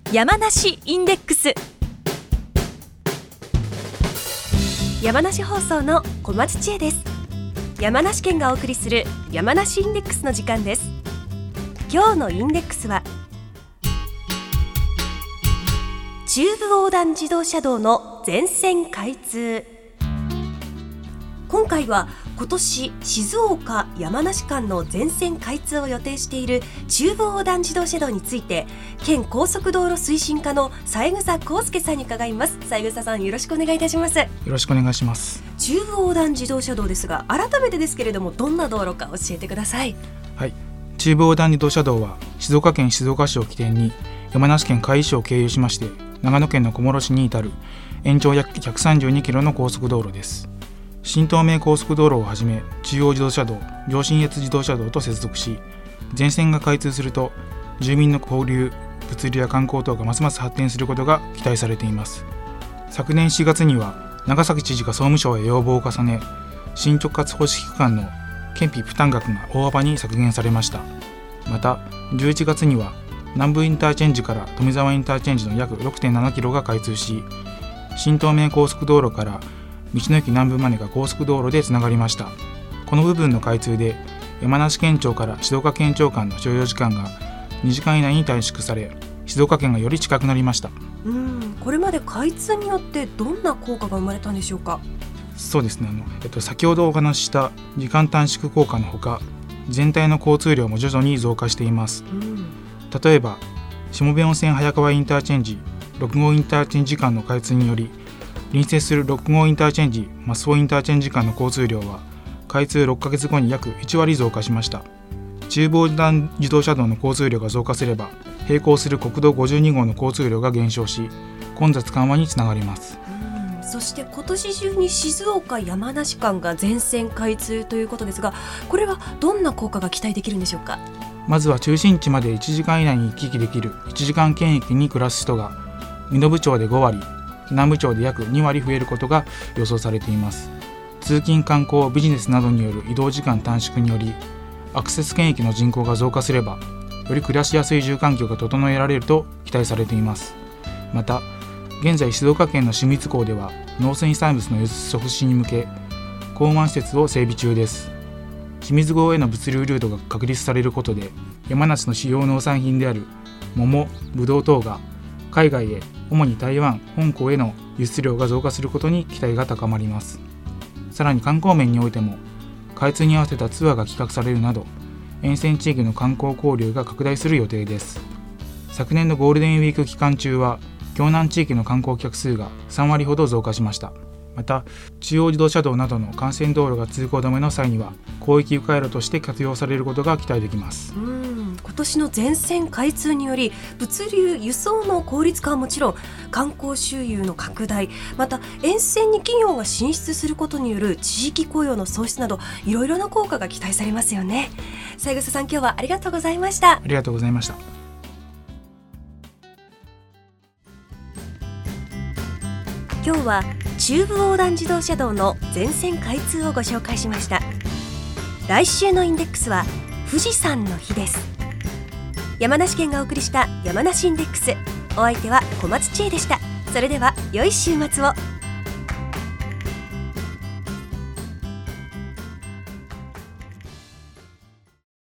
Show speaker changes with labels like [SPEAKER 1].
[SPEAKER 1] 山梨インデックス。山梨放送の小松千恵です。山梨県がお送りする山梨インデックスの時間です。今日のインデックスは中部横断自動車道の全線開通。今回は今年静岡山梨間の全線開通を予定している中部横断自動車道について、県高速道路推進課の三枝康介さんに伺います。三枝さん、よろしくお願いいたします。
[SPEAKER 2] よろしくお願いします。
[SPEAKER 1] 中部横断自動車道ですが、改めてですけれども、どんな道路か教えてください。
[SPEAKER 2] はい、中部横断自動車道は静岡県静岡市を起点に山梨県甲斐市を経由しまして、長野県の小諸市に至る延長約132キロの高速道路です。新東名高速道路をはじめ中央自動車道、上信越自動車道と接続し、全線が開通すると住民の交流、物流や観光等がますます発展することが期待されています。昨年4月には長崎知事が総務省へ要望を重ね、新直轄方式区間の県費負担額が大幅に削減されました。また11月には南部インターチェンジから富沢インターチェンジの約 6.7 キロが開通し、新東名高速道路から道の駅南部までが高速道路でつながりました。この部分の開通で山梨県庁から静岡県庁間の所要時間が2時間以内に短縮され、静岡県がより近くなりました。
[SPEAKER 1] これまで開通によってどんな効果が生まれたんでしょうか。
[SPEAKER 2] そうですね、先ほどお話しした時間短縮効果のほか、全体の交通量も徐々に増加しています。例えば下部温泉早川インターチェンジ6号インターチェンジ間の開通により、隣接する6号インターチェンジ増尾インターチェンジ間の交通量は開通6ヶ月後に約1割増加しました。中部横断自動車道の交通量が増加すれば、並行する国道52号の交通量が減少し、混雑緩和につながります。
[SPEAKER 1] そして今年中に静岡山梨間が全線開通ということですが、これはどんな効果が期待できるんでしょうか。
[SPEAKER 2] まずは中心地まで1時間以内に行き来できる1時間圏域に暮らす人が身延町で5割、南部町で約2割増えることが予想されています。通勤観光ビジネスなどによる移動時間短縮により、アクセス圏域の人口が増加すれば、より暮らしやすい住環境が整えられると期待されています。また現在静岡県の清水港では農水産物の輸出促進に向け港湾施設を整備中です。清水港への物流ルートが確立されることで、山梨の主要農産品である桃、ぶどう等が海外へ、主に台湾、香港への輸出量が増加することに期待が高まります。さらに観光面においても開通に合わせたツアーが企画されるなど、沿線地域の観光交流が拡大する予定です。昨年のゴールデンウィーク期間中は京南地域の観光客数が3割ほど増加しました。また中央自動車道などの幹線道路が通行止めの際には広域迂回路として活用されることが期待できます。
[SPEAKER 1] 今年の全線開通により、物流輸送の効率化はもちろん、観光収入の拡大、また沿線に企業が進出することによる地域雇用の創出など、いろいろな効果が期待されますよね。三枝さん、今日はありがとうございました。
[SPEAKER 2] ありがとうございました。
[SPEAKER 1] 今日は中部横断自動車道の全線開通をご紹介しました。来週のインデックスは富士山の日です。山梨県がお送りした山梨インデックス、お相手は小松千恵でした。それでは良い週末を。